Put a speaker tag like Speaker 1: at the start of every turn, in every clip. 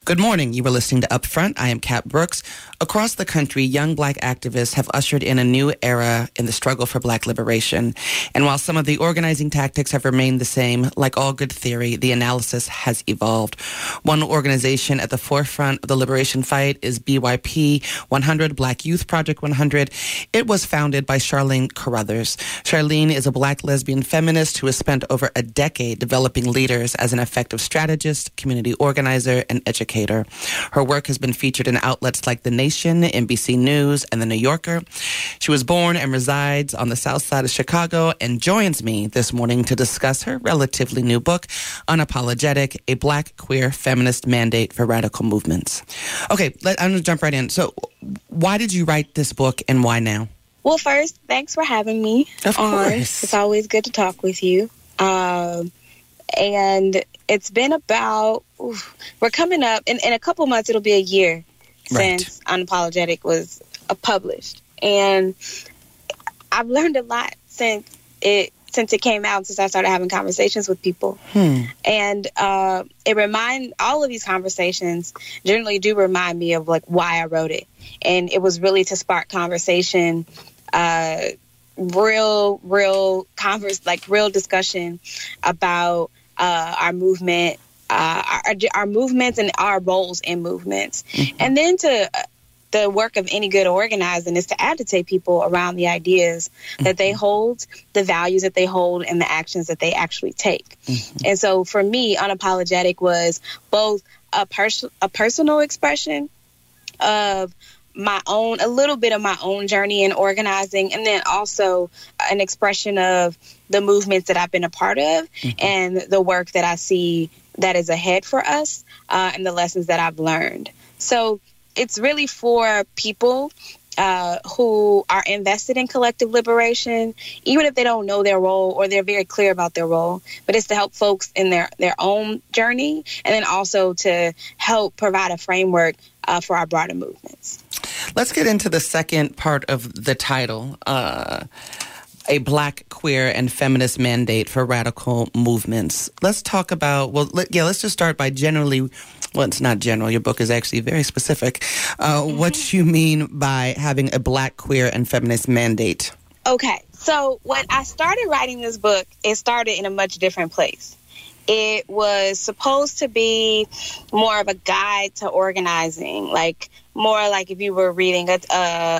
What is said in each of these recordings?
Speaker 1: Good morning. You were listening to Upfront. I am Kat Brooks. Across the country, young Black activists have ushered in a new era in the struggle for Black liberation. And while some of the organizing tactics have remained the same, like all good theory, the analysis has evolved. One organization at the forefront of the liberation fight is BYP 100, Black Youth Project 100. It was founded by Charlene Carruthers. Charlene is a Black lesbian feminist who has spent over a decade developing leaders as an effective strategist, community organizer, and educator. Her work has been featured in outlets like The Nation, NBC News, and The New Yorker. She was born and resides on the south side of Chicago and joins me this morning to discuss her relatively new book, Unapologetic, a Black Queer Feminist Mandate for Radical Movements. Okay, I'm going to jump right in. So why did you write this book and why now?
Speaker 2: Well, first, thanks for having me
Speaker 1: on. Of course.
Speaker 2: It's always good to talk with you. And it's been about, we're coming up, in a couple months, it'll be a year since Unapologetic was published. And I've learned a lot since it came out, since I started having conversations with people. And all of these conversations generally do remind me of like why I wrote it. And it was really to spark conversation, real discussion about our movement, our movements and our roles in movements. And then the work of any good organizing is to agitate people around the ideas that they hold, the values that they hold, and the actions that they actually take. And so for me, Unapologetic was both a personal expression of a little bit of my own journey in organizing, and then also an expression of the movements that I've been a part of and the work that I see that is ahead for us, and the lessons that I've learned. So it's really for people who are invested in collective liberation, even if they don't know their role or they're very clear about their role, but it's to help folks in their own journey, and then also to help provide a framework for our broader movements.
Speaker 1: Let's get into the second part of the title, a Black, Queer, and Feminist Mandate for Radical Movements. Let's talk about, let's just start by it's not general, your book is actually very specific, what you mean by having a Black, queer, and feminist mandate.
Speaker 2: Okay, so when I started writing this book, it started in a much different place. It was supposed to be more of a guide to organizing, more like if you were reading a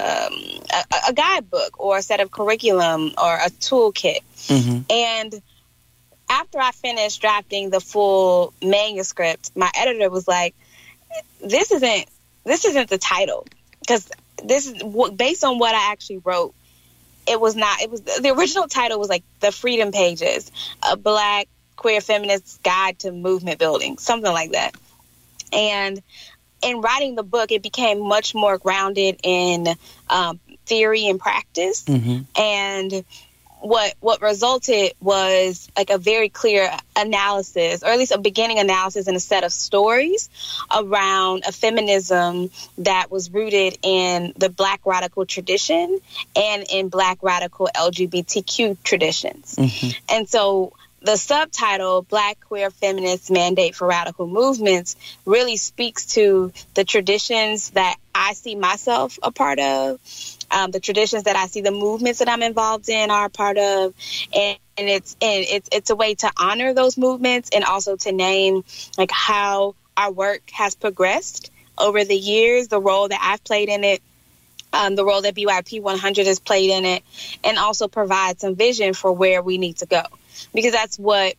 Speaker 2: guidebook or a set of curriculum or a toolkit. And after I finished drafting the full manuscript, my editor was like, this isn't the title, because this is based on what I actually wrote. It was the original title was like The Freedom Pages, a Black Queer Feminist Guide to Movement Building, something like that. And in writing the book, it became much more grounded in theory and practice. And what resulted was like a very clear analysis, or at least a beginning analysis and a set of stories around a feminism that was rooted in the Black radical tradition and in Black radical LGBTQ traditions. And so the subtitle, Black Queer Feminist Mandate for Radical Movements, really speaks to the traditions that I see myself a part of, the traditions that I see the movements that I'm involved in are a part of, and it's a way to honor those movements and also to name like how our work has progressed over the years, the role that I've played in it, the role that BYP 100 has played in it, and also provide some vision for where we need to go. Because that's what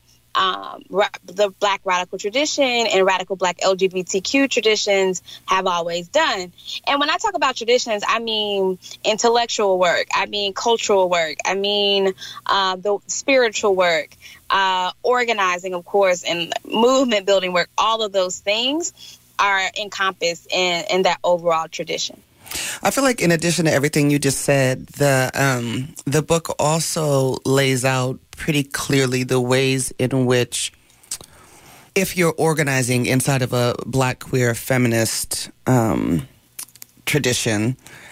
Speaker 2: the Black radical tradition and radical Black LGBTQ traditions have always done. And when I talk about traditions, I mean intellectual work, I mean cultural work, I mean the spiritual work, organizing, of course, and movement building work. All of those things are encompassed in that overall tradition.
Speaker 1: I feel like in addition to everything you just said, the book also lays out pretty clearly the ways in which, if you're organizing inside of a Black queer feminist tradition,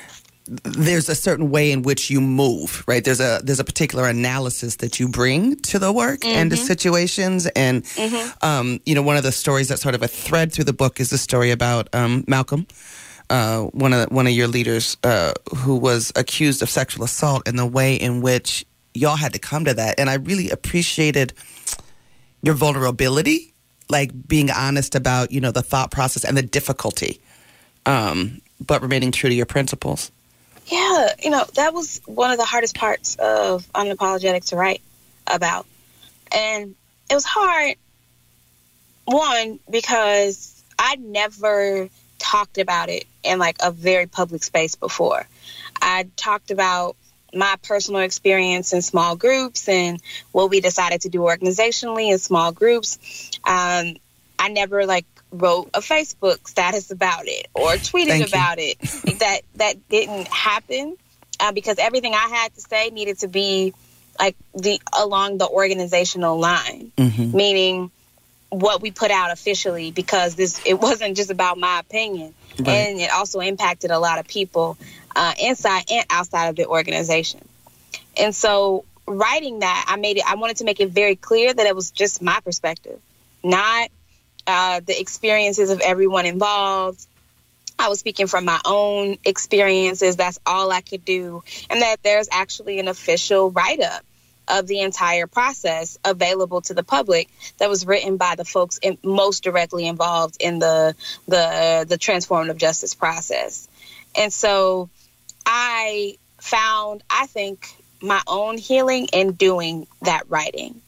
Speaker 1: there's a certain way in which you move, right? There's a particular analysis that you bring to the work and to situations. And, one of the stories that's sort of a thread through the book is the story about Malcolm, one of your leaders who was accused of sexual assault, and the way in which y'all had to come to that. And I really appreciated your vulnerability, like being honest about, the thought process and the difficulty, but remaining true to your principles.
Speaker 2: Yeah, that was one of the hardest parts of Unapologetic to write about. And it was hard, one, because I'd never talked about it in like a very public space before. I talked about my personal experience in small groups and what we decided to do organizationally in small groups. I never wrote a Facebook status about it or tweeted about it. That didn't happen because everything I had to say needed to be along the organizational line, meaning what we put out officially, because it wasn't just about my opinion, and it also impacted a lot of people inside and outside of the organization. And so writing that, I wanted to make it very clear that it was just my perspective, not the experiences of everyone involved. I was speaking from my own experiences. That's all I could do. And that there's actually an official write-up of the entire process available to the public that was written by the folks most directly involved in the transformative justice process. And so I found, I think, my own healing in doing that writing.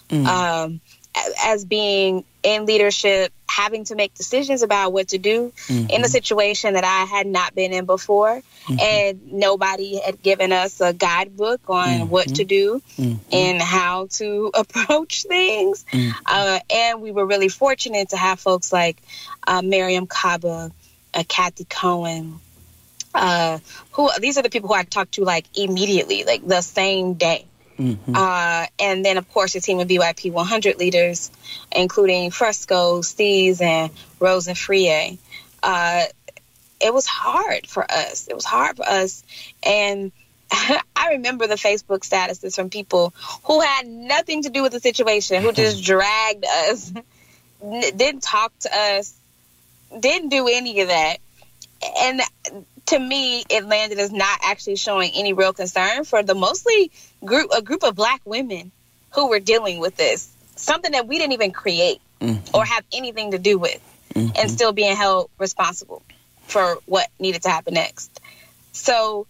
Speaker 2: As being in leadership, having to make decisions about what to do in a situation that I had not been in before. And nobody had given us a guidebook on what to do and how to approach things. And we were really fortunate to have folks like Miriam Kaba, Kathy Cohen, who these are the people who I talked to immediately, the same day. And then, of course, a team of BYP 100 leaders, including Fresco, Steez, and Rose and Frie. It was hard for us. And I remember the Facebook statuses from people who had nothing to do with the situation, who just dragged us, didn't talk to us, didn't do any of that. And to me, it landed as not actually showing any real concern for the mostly a group of Black women who were dealing with this, something that we didn't even create or have anything to do with, and still being held responsible for what needed to happen next. So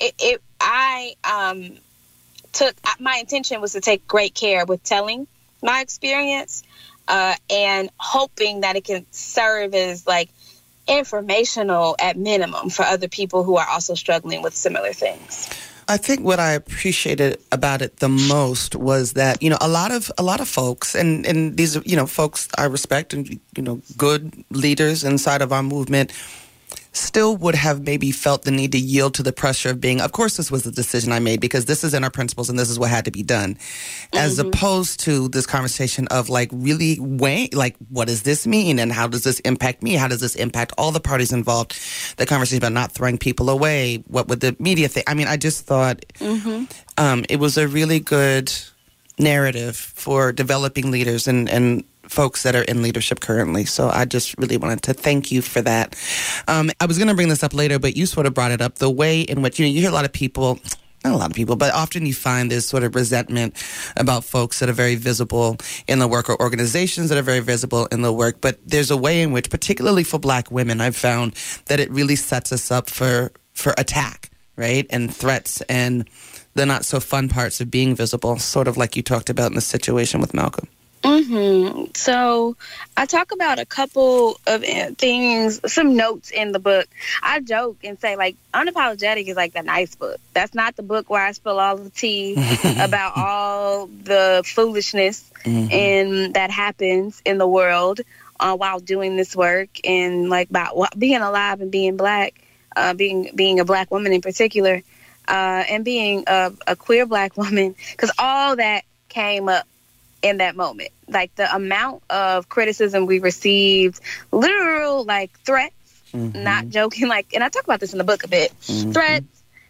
Speaker 2: my intention was to take great care with telling my experience and hoping that it can serve as informational at minimum for other people who are also struggling with similar things.
Speaker 1: I think what I appreciated about it the most was that, a lot of folks, and these are, folks I respect and, good leaders inside of our movement, still would have maybe felt the need to yield to the pressure of being, of course, this was the decision I made because this is in our principles and this is what had to be done. As opposed to this conversation of really weighing, what does this mean? And how does this impact me? How does this impact all the parties involved? The conversation about not throwing people away. What would the media think? I mean, I just thought it was a really good narrative for developing leaders and folks that are in leadership currently. So I just really wanted to thank you for that. I was going to bring this up later, but you sort of brought it up. The way in which, you hear a lot of people, not a lot of people, but often you find this sort of resentment about folks that are very visible in the work or organizations that are very visible in the work. But there's a way in which, particularly for Black women, I've found that it really sets us up for attack, right? And threats and the not so fun parts of being visible, sort of like you talked about in the situation with Malcolm.
Speaker 2: So I talk about a couple of things, some notes in the book. I joke and say, Unapologetic is the nice book. That's not the book where I spill all the tea about all the foolishness and that happens in the world while doing this work, and about being alive and being Black, being a Black woman in particular, and being a queer Black woman, because all that came up in that moment. The amount of criticism we received, literal threats, not joking, and I talk about this in the book a bit, threats,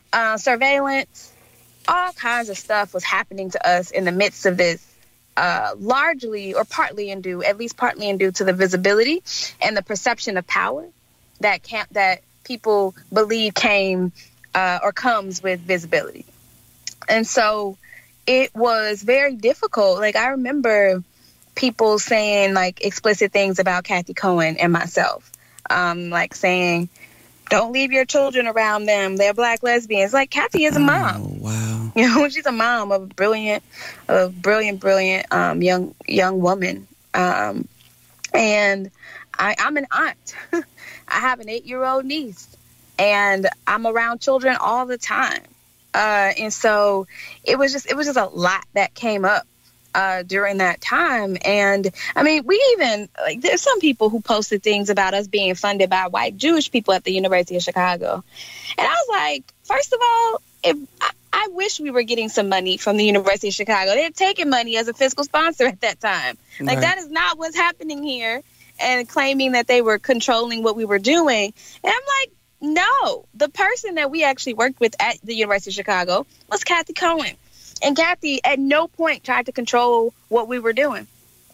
Speaker 2: surveillance, all kinds of stuff was happening to us in the midst of this, largely or partly indue to the visibility and the perception of power that people believe came or comes with visibility. And so it was very difficult. Like, I remember people saying like explicit things about Kathy Cohen and myself, like saying, don't leave your children around them. They're Black lesbians. Like, Kathy is a mom.
Speaker 1: Oh, wow.
Speaker 2: You know, she's a mom of a brilliant young woman. And I'm an aunt. I have an 8-year-old niece, and I'm around children all the time. And so it was just a lot that came up during that time. And I mean, we even, like, there's some people who posted things about us being funded by white Jewish people at the University of Chicago. And I was like, first of all, I wish we were getting some money from the University of Chicago. They're taking money as a fiscal sponsor at that time. Like, that is not what's happening here, and claiming that they were controlling what we were doing. And I'm like, no, the person that we actually worked with at the University of Chicago was Kathy Cohen. And Kathy at no point tried to control what we were doing.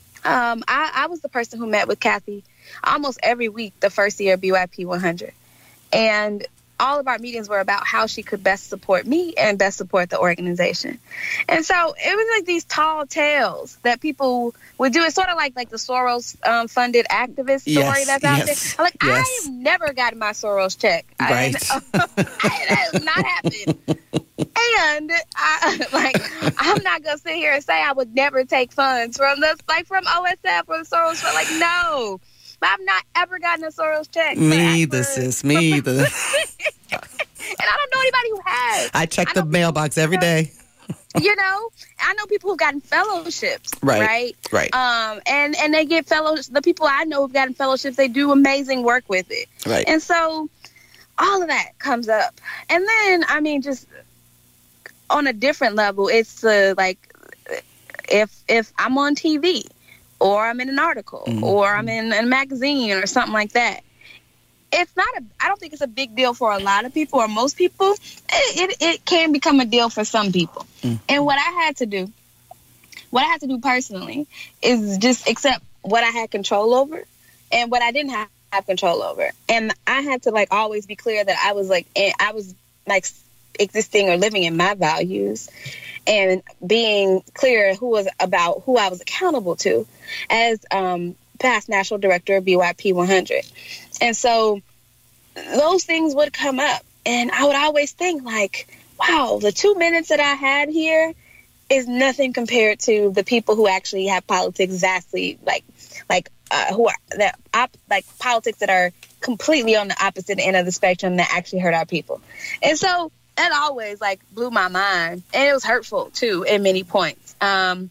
Speaker 2: I was the person who met with Kathy almost every week the first year of BYP 100. And all of our meetings were about how she could best support me and best support the organization. And so it was like these tall tales that people would do. It's sort of like the Soros funded activist story that's out there. Like, I have never gotten my Soros check.
Speaker 1: Right.
Speaker 2: That has not happened. And I'm not going to sit here and say I would never take funds from OSF or the Soros Fund. Like, no. I've not ever gotten a Soros check.
Speaker 1: Me either, sis. Me either.
Speaker 2: And I don't know anybody who has.
Speaker 1: I check the mailbox every day.
Speaker 2: You know, I know people who've gotten fellowships. Right. And they get fellows. The people I know who've gotten fellowships, they do amazing work with it.
Speaker 1: Right.
Speaker 2: And so all of that comes up. And then, I mean, just on a different level, it's like if I'm on TV, or I'm in an article, or I'm in a magazine or something like that. I don't think it's a big deal for a lot of people or most people. It can become a deal for some people. And what I had to do personally is just accept what I had control over and what I didn't have control over. And I had to always be clear that I was existing or living in my values, and being clear who I was accountable to as past national director of BYP 100. And so those things would come up, and I would always think wow, the 2 minutes that I had here is nothing compared to the people who actually have politics vastly politics that are completely on the opposite end of the spectrum that actually hurt our people. And so that always blew my mind, and it was hurtful too at many points. And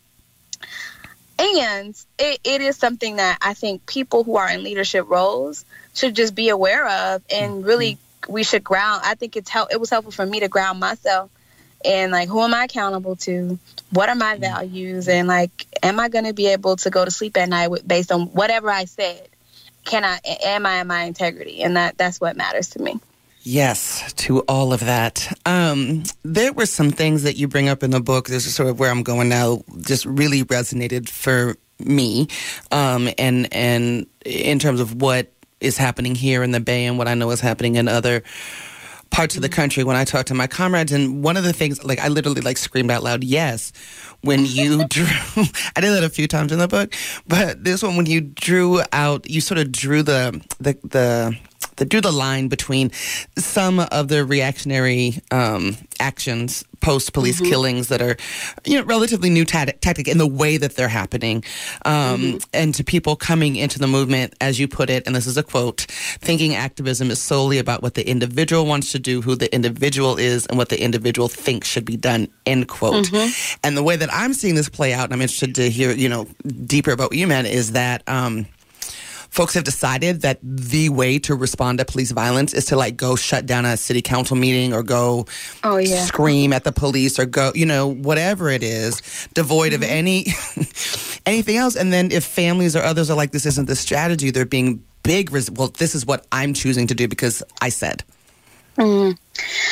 Speaker 2: it is something that I think people who are in leadership roles should just be aware of, and really we should ground. I think it was helpful for me to ground myself and who am I accountable to? What are my values? And am I going to be able to go to sleep at night based on whatever I said? Am I in my integrity? And that's what matters to me.
Speaker 1: Yes, to all of that. There were some things that you bring up in the book. This is sort of where I'm going now. Just really resonated for me, and in terms of what is happening here in the Bay and what I know is happening in other parts of the country. When I talk to my comrades, and one of the things, I literally screamed out loud, yes, when you drew. I did that a few times in the book, but this one, when you drew out, you sort of drew the line between some of the reactionary actions post-police killings that are, relatively new tactic in the way that they're happening, and to people coming into the movement, as you put it, and this is a quote, thinking activism is solely about what the individual wants to do, who the individual is, and what the individual thinks should be done, end quote. And the way that I'm seeing this play out, and I'm interested to hear, deeper about what you meant, is that folks have decided that the way to respond to police violence is to go shut down a city council meeting, or go scream at the police, or go, whatever it is, devoid of anything else. And then if families or others are like, this isn't the strategy, they're being big, well, this is what I'm choosing to do because I said.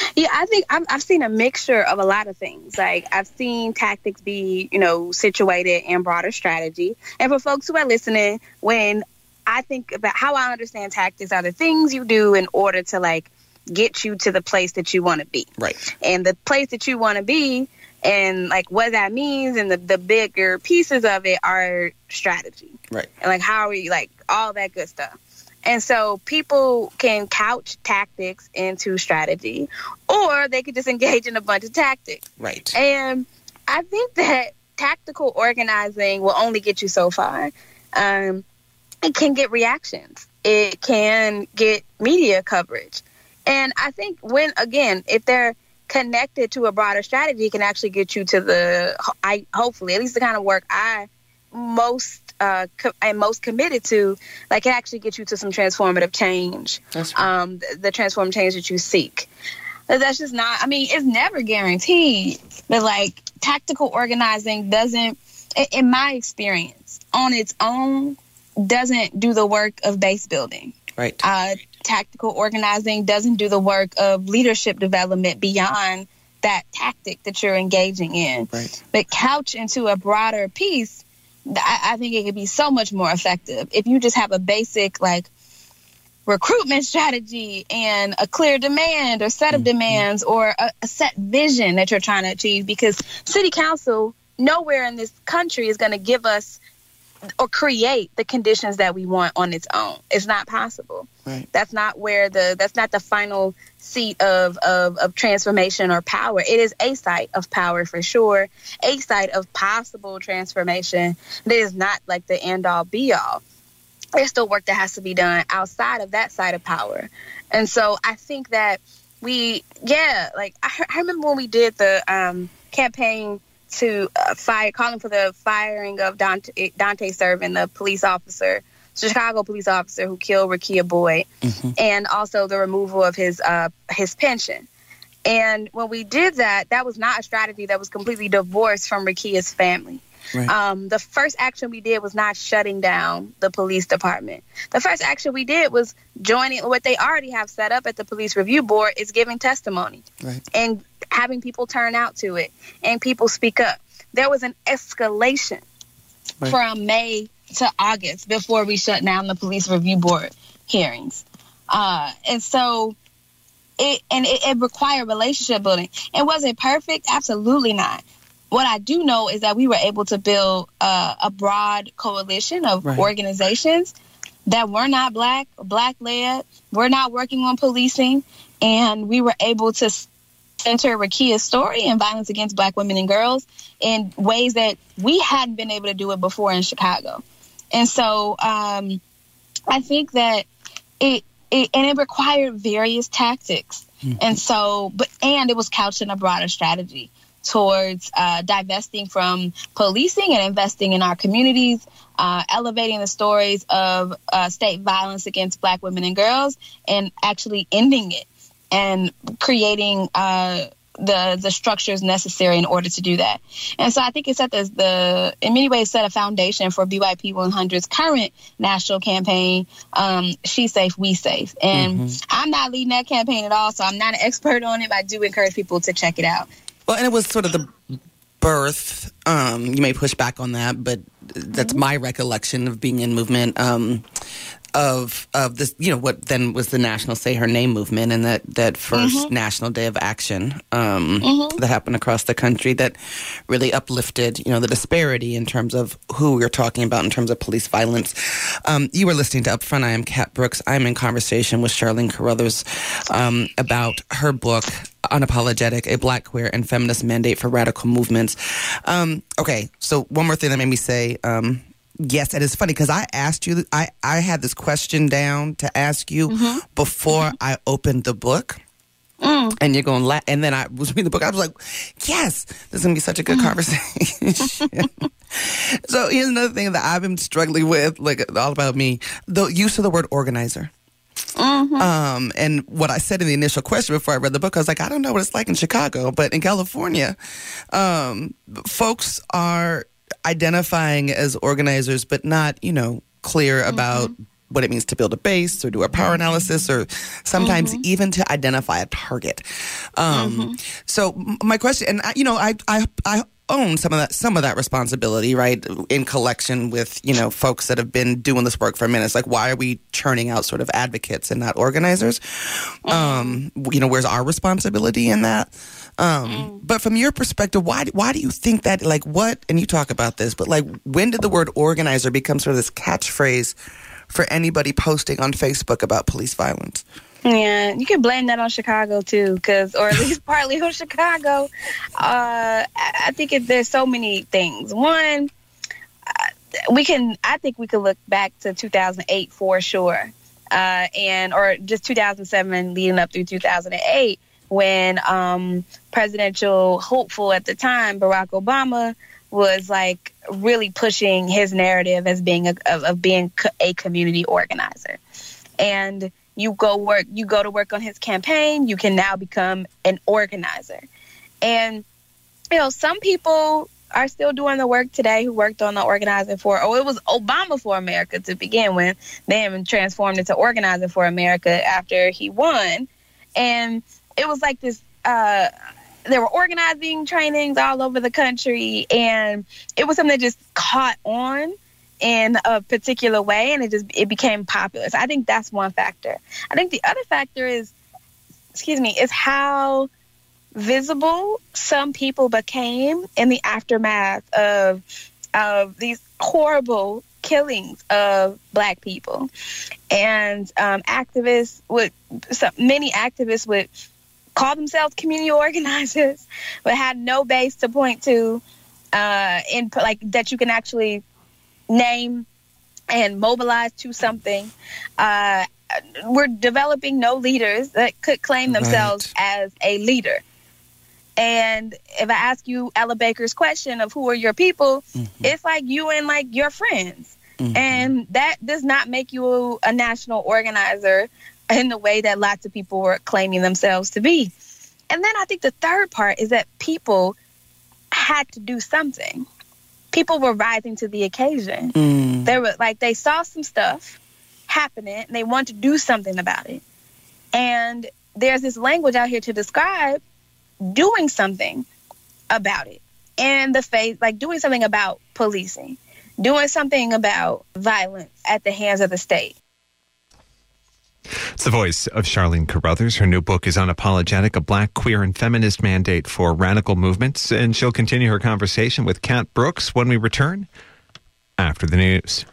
Speaker 2: Yeah, I think I've seen a mixture of a lot of things. Like, I've seen tactics be, situated in broader strategy. And for folks who are listening, when I think about how I understand tactics are the things you do in order to, like, get you to the place that you want to be.
Speaker 1: Right.
Speaker 2: And the place that you want to be and, like, what that means and the bigger pieces of it are strategy.
Speaker 1: Right.
Speaker 2: And, like, how are we, like, all that good stuff. And so people can couch tactics into strategy, or they could just engage in a bunch of tactics.
Speaker 1: Right.
Speaker 2: And I think that tactical organizing will only get you so far. It can get reactions. It can get media coverage. And I think if they're connected to a broader strategy, it can actually get you to hopefully, at least the kind of work I'm most committed to, like, it actually gets you to some transformative change.
Speaker 1: That's right.
Speaker 2: The transformative change that you seek. That's just not, it's never guaranteed, but, like, tactical organizing doesn't, in my experience, on its own, doesn't do the work of base building.
Speaker 1: Right.
Speaker 2: Tactical organizing doesn't do the work of leadership development beyond that tactic that you're engaging in.
Speaker 1: Right.
Speaker 2: But couch into a broader piece, I think it could be so much more effective if you just have a basic, like, recruitment strategy and a clear demand or set of demands or a set vision that you're trying to achieve. Because city council nowhere in this country is going to give us or create the conditions that we want on its own. It's not possible.
Speaker 1: Right.
Speaker 2: That's not the final seat of transformation or power. It is a site of power for sure, a site of possible transformation. It is not like the end all be all. There's still work that has to be done outside of that side of power. And so I think that I remember when we did the campaign to calling for the firing of Dante Servin, the police officer, Chicago police officer who killed Rekia Boyd, and also the removal of his pension. And when we did that, that was not a strategy that was completely divorced from Rekia's family. Right. The first action we did was not shutting down the police department. The first action we did was joining what they already have set up at the police review board, is giving testimony. Right. And having people turn out to it and people speak up. There was an escalation from May to August before we shut down the police review board hearings. And so it required relationship building. And was it perfect? Absolutely not. What I do know is that we were able to build a broad coalition of organizations that were not Black-led, were not working on policing, and we were able to center Rekia's story and violence against Black women and girls in ways that we hadn't been able to do it before in Chicago. And so I think that it required various tactics. And so, and it was couched in a broader strategy towards divesting from policing and investing in our communities, elevating the stories of state violence against Black women and girls, and actually ending it and creating the structures necessary in order to do that. And so I think it set in many ways set a foundation for BYP 100's current national campaign, She Safe, We Safe. And I'm not leading that campaign at all, so I'm not an expert on it, but I do encourage people to check it out.
Speaker 1: Well, and it was sort of the birth, you may push back on that, but that's my recollection of being in movement, of this, what then was the National Say Her Name movement, and that first National Day of Action that happened across the country that really uplifted, the disparity in terms of who we're talking about in terms of police violence. You were listening to Upfront. I am Kat Brooks. I'm in conversation with Charlene Carruthers about her book, Unapologetic, a Black, Queer, and Feminist Mandate for Radical Movements. Okay, so one more thing that made me say, yes, it is funny because I asked you, I had this question down to ask you before I opened the book. And you're going, and then I was reading the book. I was like, yes, this is going to be such a good conversation. So here's another thing that I've been struggling with, like all about me, the use of the word organizer. And what I said in the initial question before I read the book, I was like, I don't know what it's like in Chicago, but in California, folks are identifying as organizers, but not, clear about what it means to build a base or do a power analysis or sometimes even to identify a target. So my question, and I own some of that responsibility, right, in collection with, folks that have been doing this work for a minute. It's like, why are we churning out sort of advocates and not organizers? Where's our responsibility in that? But from your perspective, why do you think that, like, what, and you talk about this, but like, when did the word organizer become sort of this catchphrase for anybody posting on Facebook about police violence?
Speaker 2: Yeah, you can blame that on Chicago too, or at least partly on Chicago. I think there's so many things. One, I think we could look back to 2008 for sure, or just 2007 leading up through 2008 when presidential hopeful at the time Barack Obama was like really pushing his narrative as being a community organizer. And you go to work on his campaign, you can now become an organizer. And, some people are still doing the work today who worked on the organizing it was Obama for America to begin with. They haven't transformed into Organizing for America after he won. And it was like this, there were organizing trainings all over the country, and it was something that just caught on in a particular way, and it became popular. So I think that's one factor. I think the other factor is how visible some people became in the aftermath of these horrible killings of Black people. And many activists would call themselves community organizers, but had no base to point to that you can actually name and mobilize to something. We're developing no leaders that could claim themselves as a leader. And if I ask you Ella Baker's question of who are your people, it's like you and like your friends. And that does not make you a national organizer in the way that lots of people were claiming themselves to be. And then I think the third part is that people had to do something. People were rising to the occasion. They saw some stuff happening and they wanted to do something about it. And there's this language out here to describe doing something about it in the face, like doing something about policing, doing something about violence at the hands of the state.
Speaker 3: It's the voice of Charlene Carruthers. Her new book is Unapologetic, a Black, Queer, and Feminist Mandate for Radical Movements. And she'll continue her conversation with Kat Brooks when we return after the news.